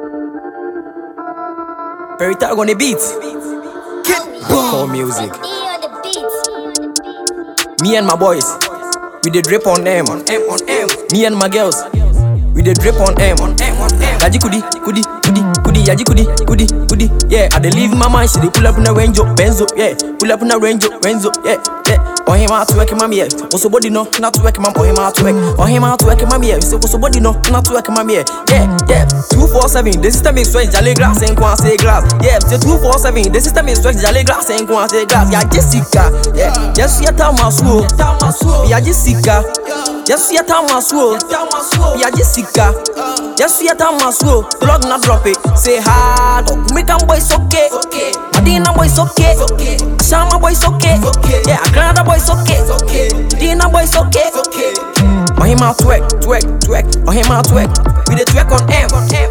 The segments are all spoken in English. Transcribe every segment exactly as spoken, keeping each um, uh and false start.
Perry Tag on the beat. Call music. Me and my boys, we dey drip on them. On M, on M. Me and my girls, we dey drip on M. On M, on M. Yaji kudi, kudi, kudi, kudi, yaji kudi, kudi, kudi. Yeah, I dey leave my mind. She dey pull up in a Range Rover, Benzo. Yeah, pull up in a Range Rover, Benzo. Yeah, yeah. On him out to work, mommy. Yeah, also body no, not to work, mom. On him out to work, on him out to work, mommy. Yeah, so also body no, not to work, mommy. Yeah, yeah, yeah. Two four seven. The system is stretch, jolly glass and quan say glass. Yeah, the two four seven. The system is stretch, jolly glass and quan say glass. Yeah, Jessica. Yeah, just see a time my soul. Yeah, Jessica. Just see a time my soul. Yeah, Jessica. Just see a time my soul. Plug not drop it. Say hard. Make them boys okay. Madina boys okay. Shama boys okay. Yeah, Canada boys okay. Dina boys okay. On him out twerk, twerk, twerk. On him out twerk. We the twerk on M.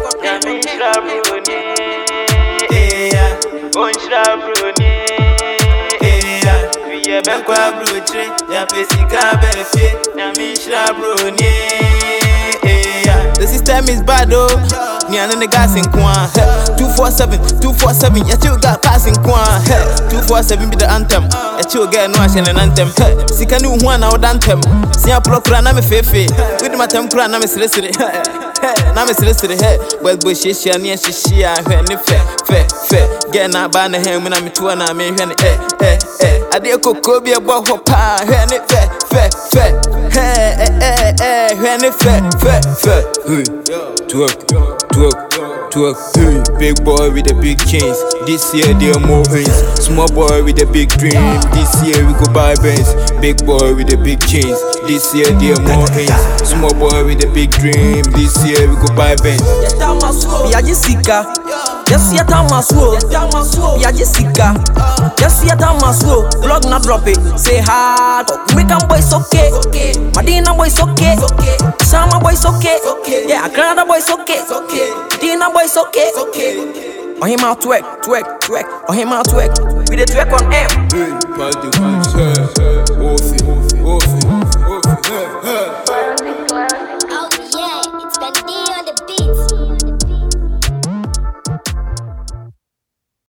The system is bad though. Me and the guys in Kwan. two four seven, two four seven. Yeah, you got passing Kwan. two four seven be the anthem. Yeah, you get no action and anthem. See, can you one out anthem? See, I block run, I'm a fefe. With my time, cran, I'm a solicitor. I'm a solicitor. Well, bush, she, she, and she, she, and fair, fair, fair. Get not ban the hand when I'm two and I'm in. Eh, eh, eh. I did a cocoa be a bog of pie. Fair, fair, fair. Hey, eh, eh, eh. Fair, fair, fair. Twerk, twerk, twerk. Hey, big boy with the big chains. This year there are more wins. Small boy with the big dream. This year we go buy Benz. Big boy with the big chains. This year there are more wins. Small boy with the big dream. This year we go buy Benz. Yeah, Jessica. Just see a time my soul. Yeah, Jessica. Just see a time my soul. Plug not drop it. Say hard. Make them boys okay. Madina boys okay. Shama boys okay. Yeah, Canada boys okay. Dina boys okay. On him out twerk, twerk, twerk. On him out twerk. We the twerk on M. Hey, party,